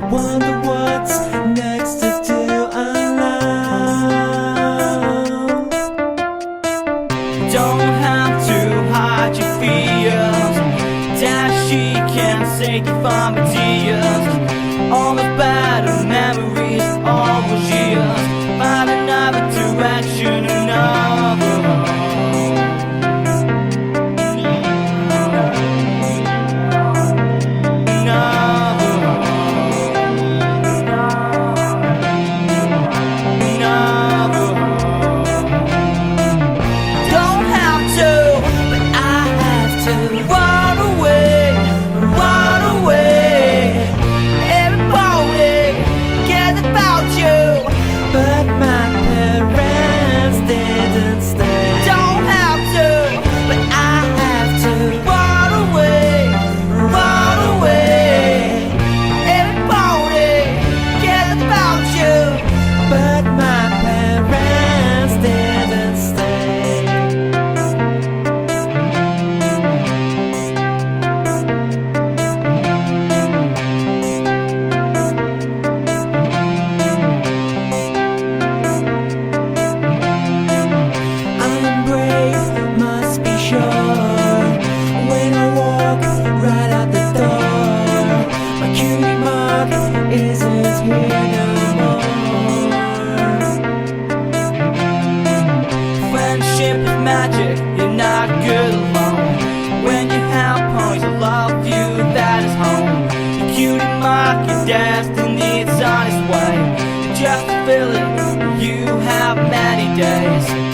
wonder what's next to do alone. Don't have to hide your fears, that she can save you from the tears. All the bad memories, all those years, find another direction, another home. But my parents didn't stay. Don't have to, but I have to. Run away, run away. Everybody cares about you, But my parents didn't stay. I'm brave, must be sure. When I walk right out the door, my cutie mark isn't here no more. friendship is magic, you're not good alone. When you have points, I love you, that is home. Your cutie mark, your destiny, it's on its way. Just feel it, you have many days.